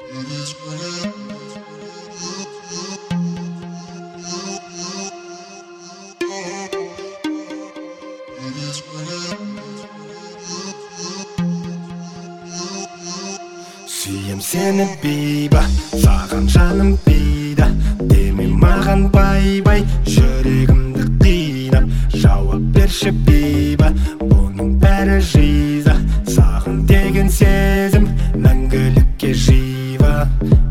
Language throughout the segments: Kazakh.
Сүйем сені бейба, саған жаным пида. Деме маған бай-бай, жүрегімді қинап. Жауап берші бейба, бұның бәрі жиза. Саған деген сезім мәңгілікке жива.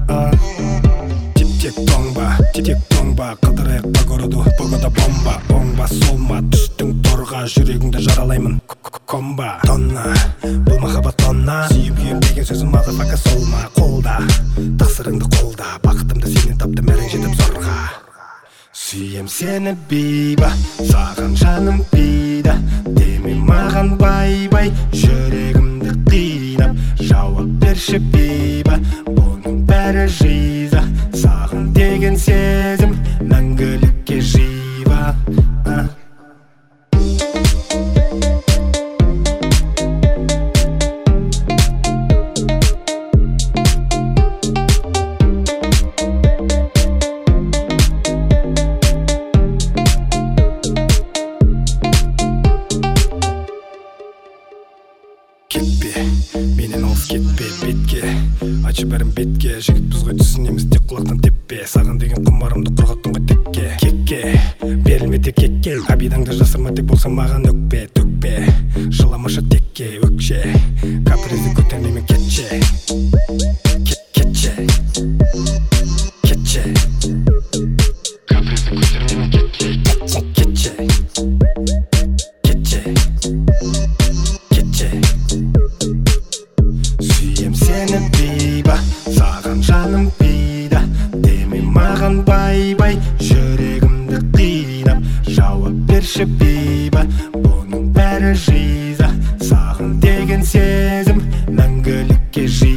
Тек тоңба, қыдырайық по городу, погода бомба. Оңба солма, түстің торға, жүрегіңді жаралаймын комба. Тонна, бұл махаббат тонна. Сүйіп күйем деген сөзім мазафака солма. Қолда, тақсырыңды қолда, бақытымды сенен таптым, әрең жетіп зорға. Сүйем сені бейба, саған жаным пида. Деме маған бай-бай, жүрегімді қинап. Жауап берші бейба, бұның бәрі жиза. Саған деген сезім мәңгілікке жива. Кетпе, менен алыс кетпе, бетке айтшы бәрін бетке. Жігітпіз ғой түсінеміз тек құлақтан теппе. Саған деген құмарымды құрғаттың ғой текке. Кекке, берілме тек кекке. Обидаңды жасырма, тек болса маған өкпе. Төкпе, жыламашы текке, өкше. Капризді көтермеймін кетше. Кетше, кетше. Капризді көтермеймін кетше. Кетше, кетше, кетше. Сүйем сені бейба, саған жаным пида. Деме маған бай-бай, жүрегімді қинап. Жауап берші бейба, бұның бәрі жиза. Саған деген сезім мәңгілікке жива.